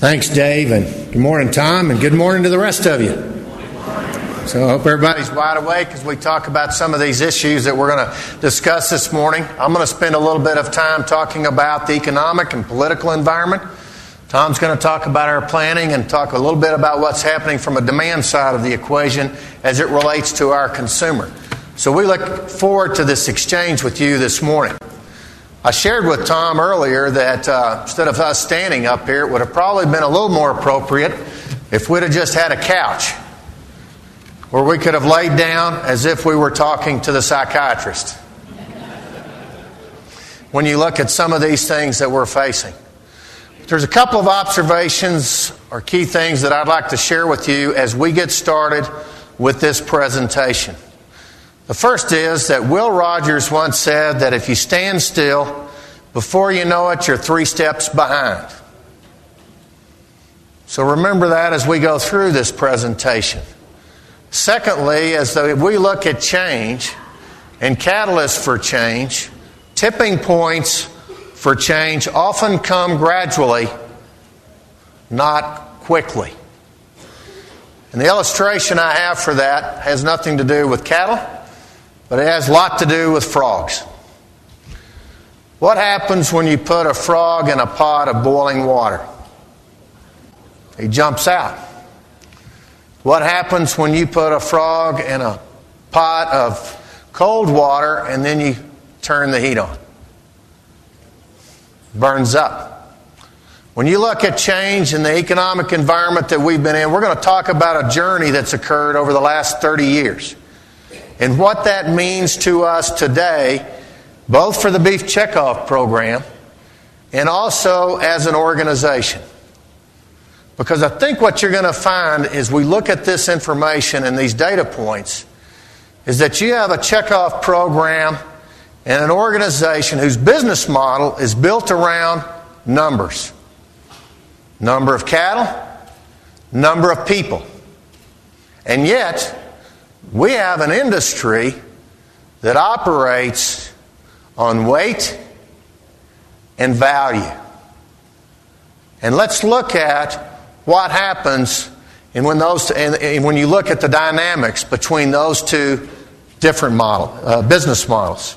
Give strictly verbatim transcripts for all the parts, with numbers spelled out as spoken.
Thanks, Dave, and good morning, Tom, and good morning to the rest of you. So I hope everybody's wide awake as we talk about some of these issues that we're going to discuss this morning. I'm going to spend a little bit of time talking about the economic and political environment. Tom's going to talk about our planning and talk a little bit about what's happening from a demand side of the equation as it relates to our consumer. So we look forward to this exchange with you this morning. I shared with Tom earlier that uh, instead of us standing up here, it would have probably been a little more appropriate if we'd have just had a couch where we could have laid down as if we were talking to the psychiatrist. When you look at some of these things that we're facing. There's a couple of observations or key things that I'd like to share with you as we get started with this presentation. The first is that Will Rogers once said that if you stand still, before you know it, you're three steps behind. So remember that as we go through this presentation. Secondly, as we look at change and catalysts for change, tipping points for change often come gradually, not quickly. And the illustration I have for that has nothing to do with cattle, but it has a lot to do with frogs. What happens when you put a frog in a pot of boiling water? He jumps out. What happens when you put a frog in a pot of cold water and then you turn the heat on? Burns up. When you look at change in the economic environment that we've been in, we're going to talk about a journey that's occurred over the last thirty years. And what that means to us today, both for the Beef Checkoff program and also as an organization. Because I think what you're going to find as we look at this information and these data points is that you have a checkoff program and an organization whose business model is built around numbers. Number of cattle, number of people. And yet, we have an industry that operates on weight and value. And let's look at what happens and when those and when you look at the dynamics between those two different model uh, business models.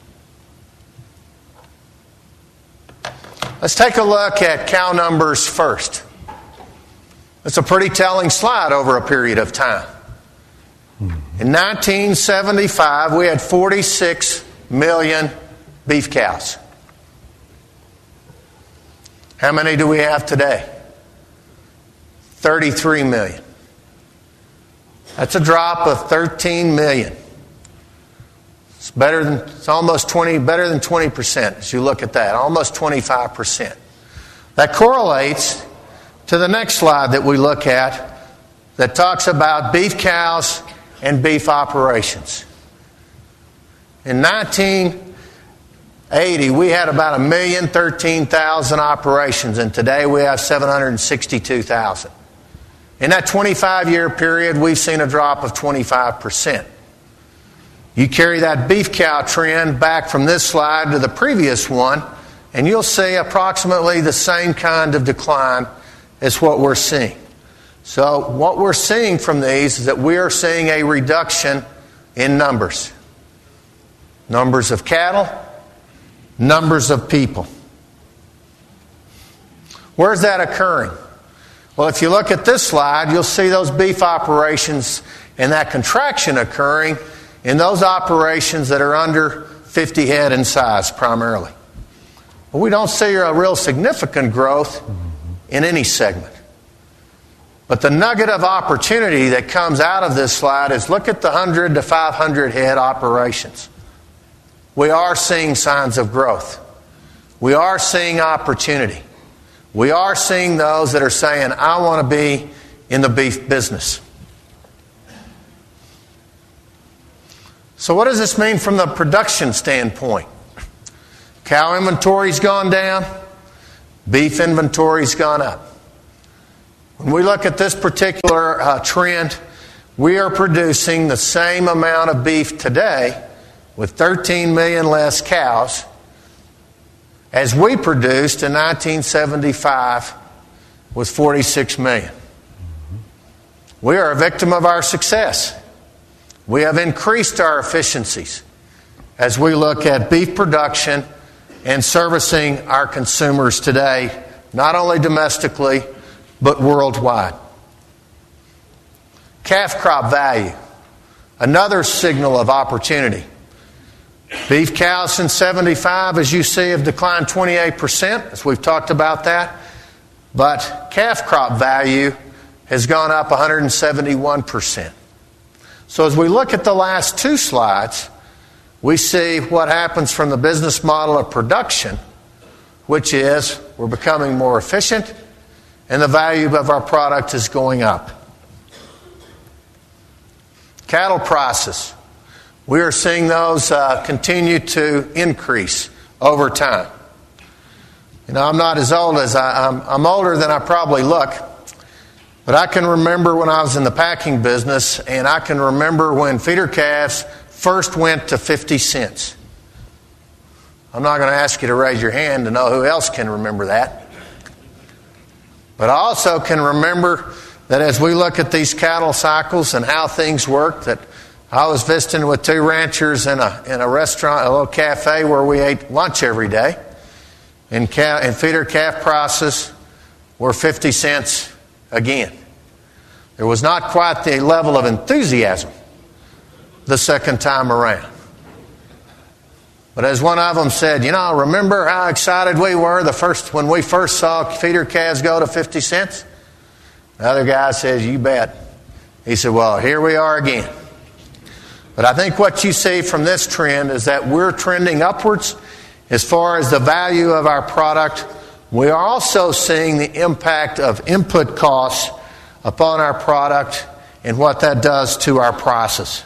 Let's take a look at cow numbers first. It's a pretty telling slide over a period of time. In nineteen seventy-five, we had forty-six million beef cows. How many do we have today? thirty-three million. That's a drop of thirteen million. It's better than it's almost twenty better than twenty percent as you look at that, almost twenty-five percent. That correlates to the next slide that we look at that talks about beef cows and beef operations. In nineteen eighty, we had about one million thirteen thousand operations, and today we have seven hundred sixty-two thousand. In that twenty-five year period, we've seen a drop of twenty-five percent. You carry that beef cow trend back from this slide to the previous one, and you'll see approximately the same kind of decline as what we're seeing. So what we're seeing from these is that we are seeing a reduction in numbers. Numbers of cattle, numbers of people. Where's that occurring? Well, if you look at this slide, you'll see those beef operations and that contraction occurring in those operations that are under fifty head in size primarily. Well, we don't see a real significant growth in any segment. But the nugget of opportunity that comes out of this slide is look at the one hundred to five hundred head operations. We are seeing signs of growth. We are seeing opportunity. We are seeing those that are saying, I want to be in the beef business. So what does this mean from the production standpoint? Cow inventory's gone down. Beef inventory's gone up. When we look at this particular uh, trend, we are producing the same amount of beef today with thirteen million less cows as we produced in nineteen seventy-five was forty-six million. We are a victim of our success. We have increased our efficiencies as we look at beef production and servicing our consumers today, not only domestically, but worldwide. Calf crop value, another signal of opportunity. Beef cows since seventy-five, as you see, have declined twenty-eight percent, as we've talked about that. But calf crop value has gone up one hundred seventy-one percent. So as we look at the last two slides, we see what happens from the business model of production, which is we're becoming more efficient and the value of our product is going up. Cattle prices. We are seeing those uh, continue to increase over time. You know, I'm not as old as I, I'm, I'm older than I probably look, but I can remember when I was in the packing business, and I can remember when feeder calves first went to fifty cents. I'm not going to ask you to raise your hand to know who else can remember that. But I also can remember that as we look at these cattle cycles and how things work, that I was visiting with two ranchers in a in a restaurant, a little cafe where we ate lunch every day. And, calf, and feeder calf prices were fifty cents again. There was not quite the level of enthusiasm the second time around. But as one of them said, you know, remember how excited we were the first when we first saw feeder calves go to fifty cents? The other guy says, you bet. He said, well, here we are again. But I think what you see from this trend is that we're trending upwards as far as the value of our product. We are also seeing the impact of input costs upon our product and what that does to our prices.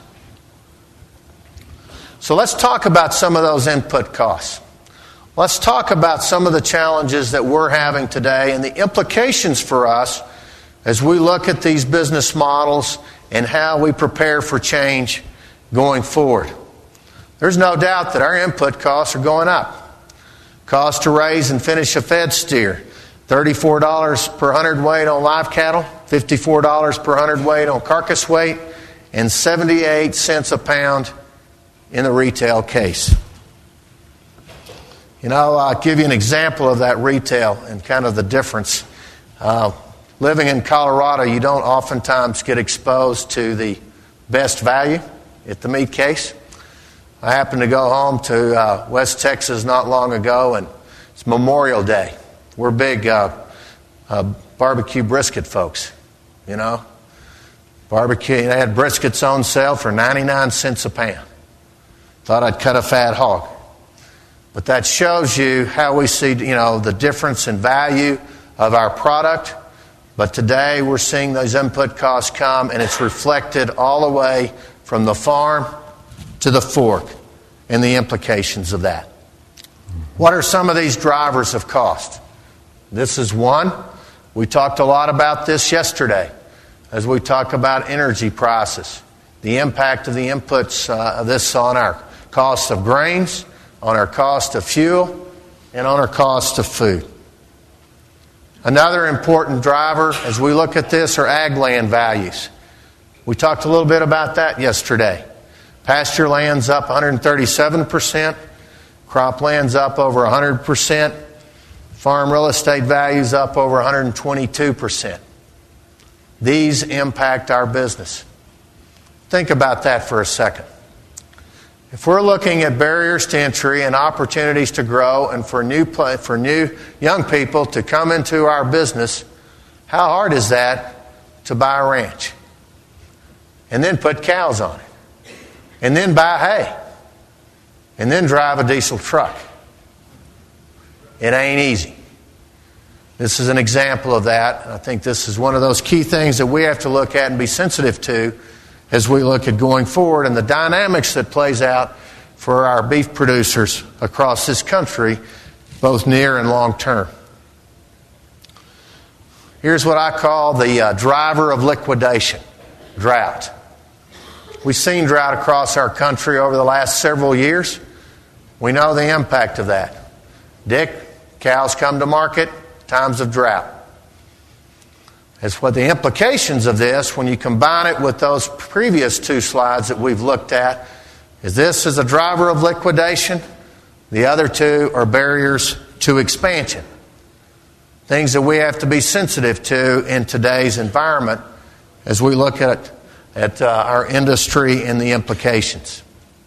So let's talk about some of those input costs. Let's talk about some of the challenges that we're having today and the implications for us as we look at these business models and how we prepare for change going forward. There's no doubt that our input costs are going up. Cost to raise and finish a fed steer, thirty-four dollars per hundredweight on live cattle, fifty-four dollars per hundredweight on carcass weight, and seventy-eight cents a pound in the retail case. You know, I'll give you an example of that retail and kind of the difference. Uh, living in Colorado, you don't oftentimes get exposed to the best value at the meat case. I happened to go home to uh, West Texas not long ago, and it's Memorial Day. We're big uh, uh, barbecue brisket folks, you know. Barbecue, they had briskets on sale for ninety-nine cents a pound. Thought I'd cut a fat hog. But that shows you how we see, you know, the difference in value of our product. But today we're seeing those input costs come, and it's reflected all the way from the farm to the fork and the implications of that. What are some of these drivers of cost? This is one. We talked a lot about this yesterday as we talk about energy prices, the impact of the inputs uh, of this on our cost of grains, on our cost of fuel, and on our cost of food. Another important driver as we look at this are ag land values. We talked a little bit about that yesterday. Pasture land's up one hundred thirty-seven percent. Crop land's up over one hundred percent. Farm real estate value's up over one hundred twenty-two percent. These impact our business. Think about that for a second. If we're looking at barriers to entry and opportunities to grow and for new for new young people to come into our business, how hard is that to buy a ranch? And then put cows on it. And then buy hay. And then drive a diesel truck. It ain't easy. This is an example of that. I think this is one of those key things that we have to look at and be sensitive to as we look at going forward and the dynamics that plays out for our beef producers across this country, both near and long term. Here's what I call the uh, driver of liquidation, drought. We've seen drought across our country over the last several years. We know the impact of that. Dick, cows come to market, times of drought. is what the implications of this, when you combine it with those previous two slides that we've looked at, is this is a driver of liquidation. The other two are barriers to expansion. Things that we have to be sensitive to in today's environment as we look at, at uh, our industry and the implications.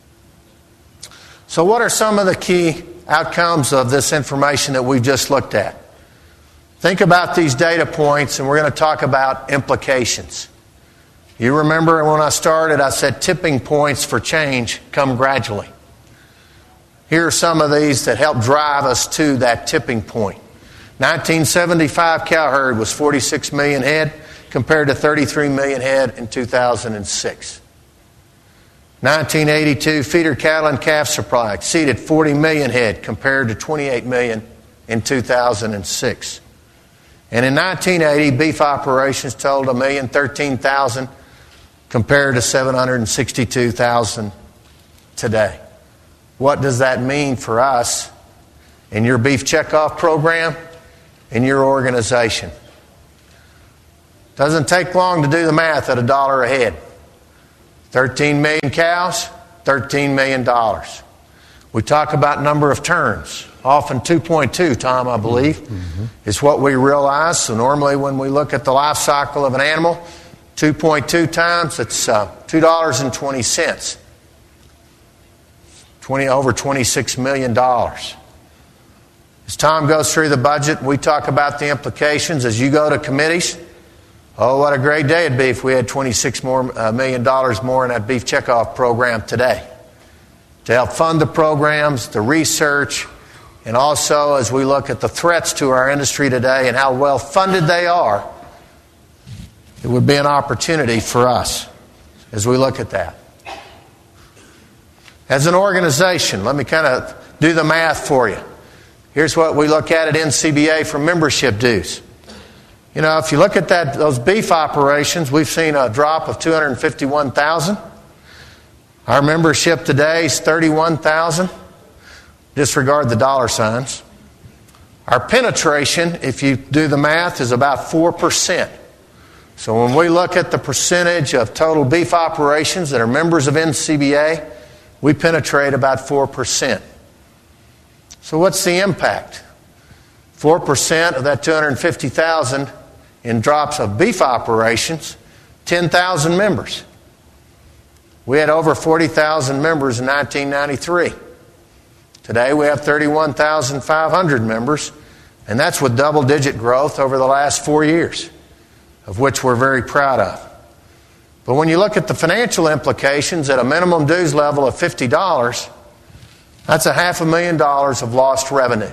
So what are some of the key outcomes of this information that we've just looked at? Think about these data points, and we're going to talk about implications. You remember when I started, I said tipping points for change come gradually. Here are some of these that help drive us to that tipping point. nineteen seventy-five cow herd was forty-six million head compared to thirty-three million head in two thousand six. nineteen eighty-two feeder cattle and calf supply exceeded forty million head compared to twenty-eight million in two thousand six. And in nineteen eighty, beef operations totaled one million thirteen thousand compared to seven hundred sixty-two thousand today. What does that mean for us in your beef checkoff program, in your organization? Doesn't take long to do the math at a dollar a head. thirteen million cows, thirteen million dollars. We talk about number of turns. Often two point two, Tom, I believe, mm-hmm. is what we realize. So normally when we look at the life cycle of an animal, two point two times, it's uh, two dollars and twenty cents. twenty, over twenty-six million dollars. As Tom goes through the budget, we talk about the implications. As you go to committees, oh, what a great day it'd be if we had twenty-six more, uh, million dollars more in that beef checkoff program today to help fund the programs, the research, and also as we look at the threats to our industry today and how well funded they are. It would be an opportunity for us as we look at that. As an organization, let me kind of do the math for you. Here's what we look at at N C B A for membership dues. You know, if you look at that, those beef operations, we've seen a drop of two hundred fifty-one thousand. Our membership today is thirty-one thousand. Disregard the dollar signs. Our penetration, if you do the math, is about four percent. So when we look at the percentage of total beef operations that are members of N C B A, we penetrate about four percent. So what's the impact? four percent of that two hundred fifty thousand in drops of beef operations, ten thousand members. We had over forty thousand members in nineteen ninety-three. Today we have thirty-one thousand five hundred members, and that's with double-digit growth over the last four years, of which we're very proud of. But when you look at the financial implications at a minimum dues level of fifty dollars, that's a half a million dollars of lost revenue.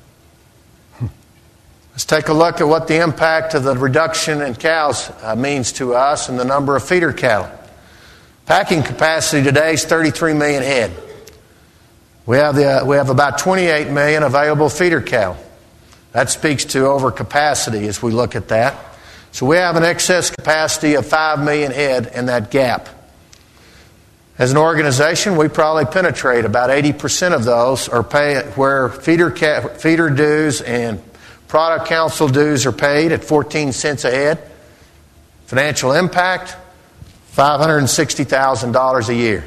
Let's take a look at what the impact of the reduction in cows uh, means to us and the number of feeder cattle. Packing capacity today is thirty-three million head. We have, the, uh, we have about twenty-eight million available feeder cattle. That speaks to overcapacity as we look at that. So we have an excess capacity of five million head in that gap. As an organization, we probably penetrate about eighty percent of those, or pay where feeder, cat, feeder dues and product council dues are paid at fourteen cents a head. Financial impact, five hundred sixty thousand dollars a year.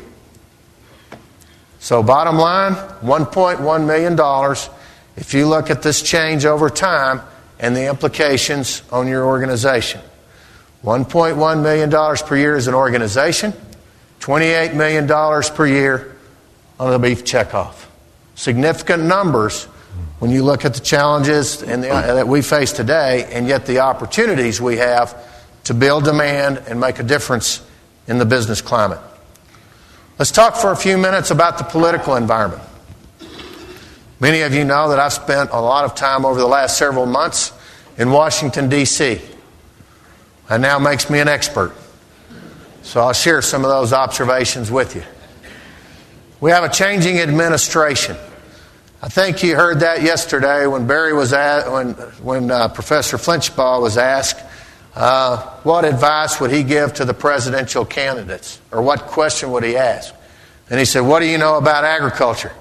So bottom line, one point one million dollars if you look at this change over time and the implications on your organization. one point one million dollars per year as an organization, twenty-eight million dollars per year on the beef checkoff. Significant numbers when you look at the challenges and the, uh, that we face today, and yet the opportunities we have to build demand and make a difference in the business climate. Let's talk for a few minutes about the political environment. Many of you know that I've spent a lot of time over the last several months in Washington, D C That now makes me an expert. So I'll share some of those observations with you. We have a changing administration. I think you heard that yesterday when Barry was at, when when uh, Professor Flinchbaugh was asked uh, what advice would he give to the presidential candidates, or what question would he ask? And he said, "What do you know about agriculture?"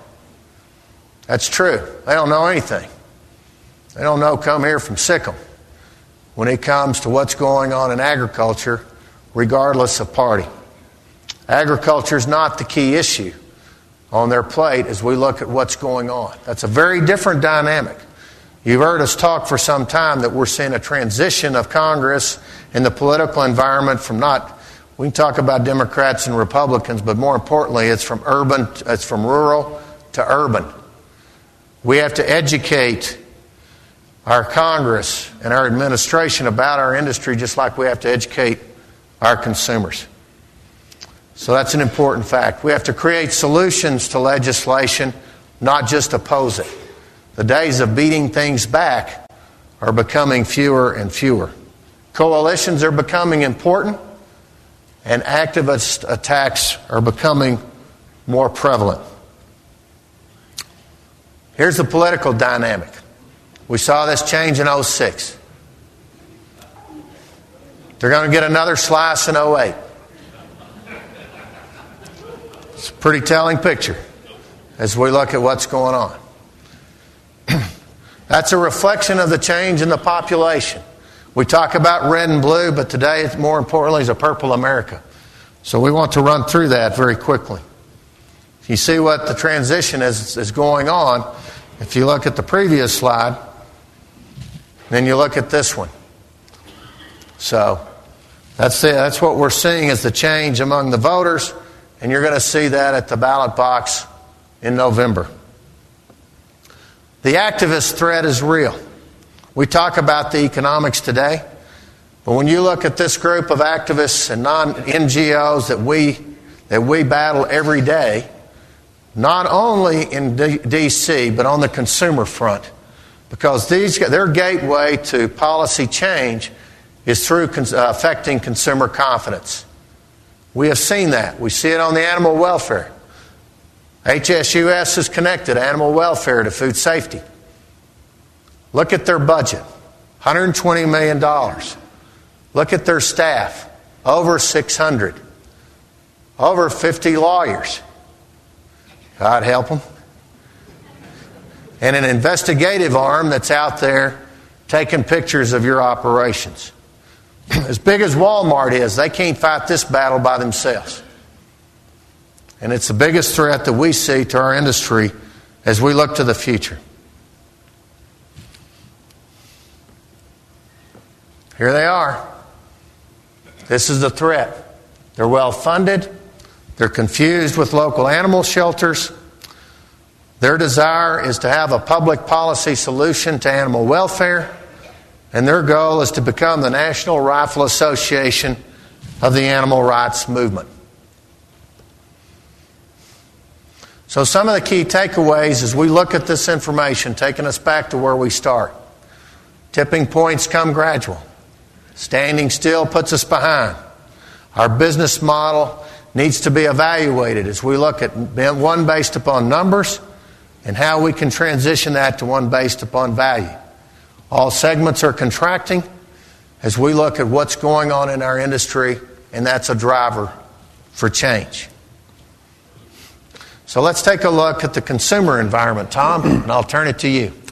That's true. They don't know anything. They don't know come here from Sikkim. when it comes to what's going on in agriculture, regardless of party. Agriculture is not the key issue on their plate as we look at what's going on. That's a very different dynamic. You've heard us talk for some time that we're seeing a transition of Congress and the political environment from not, we can talk about Democrats and Republicans, but more importantly, it's from urban, it's from rural to urban. We have to educate our Congress and our administration about our industry just like we have to educate our consumers. So that's an important fact. We have to create solutions to legislation, not just oppose it. The days of beating things back are becoming fewer and fewer. Coalitions are becoming important, and activist attacks are becoming more prevalent. Here's the political dynamic. We saw this change in oh six. They're going to get another slice in oh eight. It's a pretty telling picture as we look at what's going on. That's a reflection of the change in the population. We talk about red and blue, but today, it's more importantly, is a purple America. So we want to run through that very quickly. You see what the transition is, is going on. If you look at the previous slide, then you look at this one. So that's the, that's what we're seeing is the change among the voters, and you're going to see that at the ballot box in November. The activist threat is real. We talk about the economics today, but when you look at this group of activists and non-N G Os that we that we battle every day, not only in D C but on the consumer front, because these their gateway to policy change is through cons- uh, affecting consumer confidence. We have seen that. We see it on the animal welfare. H S U S has connected animal welfare to food safety. Look at their budget, one hundred twenty million dollars. Look at their staff, over six hundred. Over fifty lawyers. God help them. And an investigative arm that's out there taking pictures of your operations. As big as Walmart is, they can't fight this battle by themselves. And it's the biggest threat that we see to our industry as we look to the future. Here they are. This is the threat. They're well funded. They're confused with local animal shelters. Their desire is to have a public policy solution to animal welfare. And their goal is to become the National Rifle Association of the animal rights movement. So some of the key takeaways as we look at this information, taking us back to where we start. Tipping points come gradual. Standing still puts us behind. Our business model needs to be evaluated as we look at one based upon numbers and how we can transition that to one based upon value. All segments are contracting as we look at what's going on in our industry, and that's a driver for change. So let's take a look at the consumer environment, Tom, and I'll turn it to you.